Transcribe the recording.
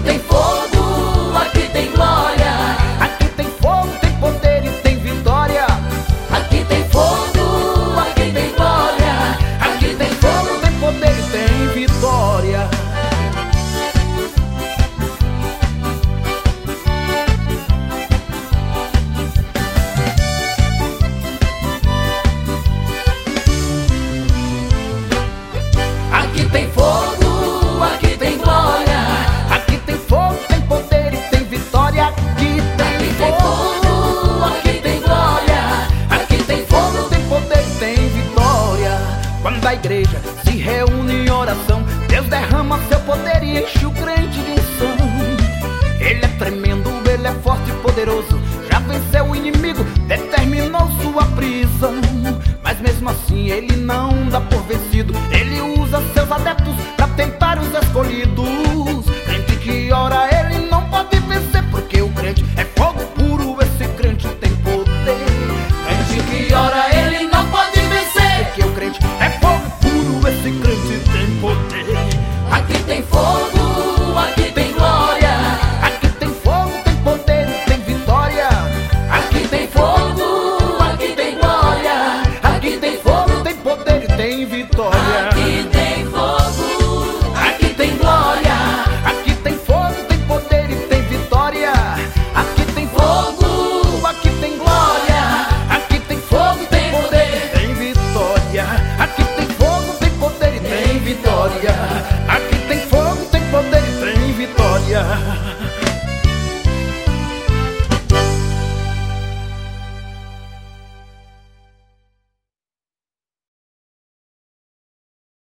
tem fogo, aqui tem glória. Aqui tem fogo, tem poder e tem vitória. Aqui tem fogo, aqui tem glória. Aqui tem fogo, tem poder e tem vitória. Aqui tem fogo, aqui tem glória. Aqui tem fogo, tem poder e tem vitória. Aqui tem fogo, Aqui tem glória. aqui tem fogo, tem poder e tem vitória. Quando a igreja se reúne em oração, Deus derrama seu poder e enche o crente de unção. Ele é tremendo, ele é forte e poderoso. Já venceu o inimigo, determinou sua prisão. Mas mesmo assim ele não dá por vencido. Ele usa seus adeptos pra tentar os escolhidos. Crente que ora ele não pode vencer, porque o crente é fogo puro, esse crente tem poder. Crente que ora ele não pode vencer, porque o crente é fogo puro, esse crente tem poder. Aqui tem fogo, aqui tem glória. Aqui tem fogo, tem poder e tem vitória. Aqui tem fogo, aqui tem glória. Aqui tem fogo, tem poder e tem vitória. Aqui tem fogo, aqui tem glória. Aqui tem fogo, tem poder e tem vitória. Aqui tem fogo, aqui tem glória. Aqui tem fogo, tem poder e tem vitória. Aqui tem fogo, tem poder e tem vitória. Aqui tem fogo, tem poder e tem vitória.